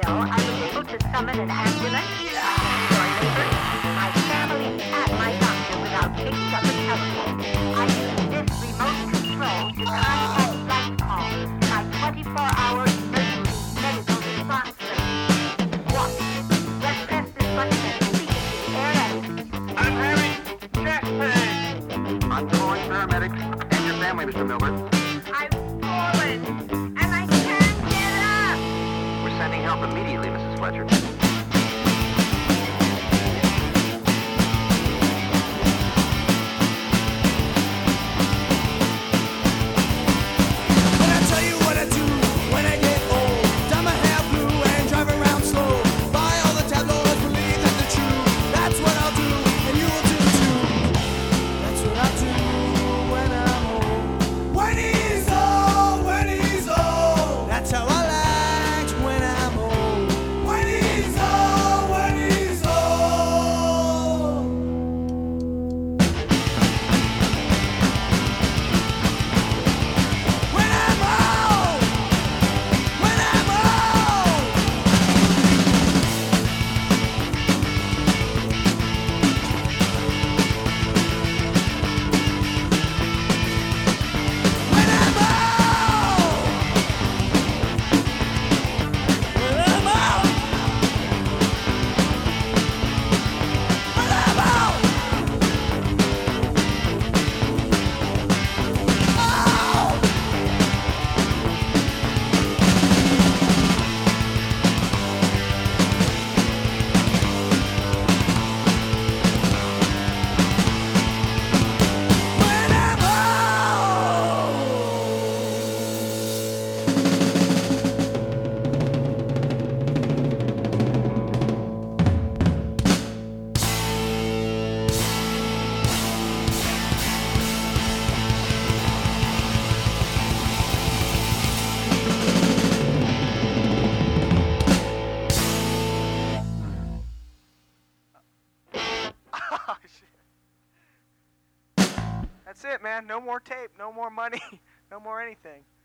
I was able to summon an ambulance, my neighbors, my family, and my doctor without picking up the telephone. I used this remote control to contact flight call, my 24-hour emergency medical response rate. Watch. Just press this button and speak into the air and... I'm having chest pain. I'm calling paramedics and your family, Mr. Milbert. I've fallen, and I can't get up. We're sending help immediately, Mrs. Fletcher. When I tell you what I do when I get old, dye my hair blue and drive around slow. Buy all the tabloids, believe that they're true. That's what I'll do, and you will do too. That's what I'll do when I'm old. When he's old, when he's old. That's how I act when I'm old. When he's old, when he's old. When I'm old, when I'm old. When I'm old, when I'm old, when I'm old, old. When I'm Oh, shit. That's it, man. No more tape, no more money, no more anything.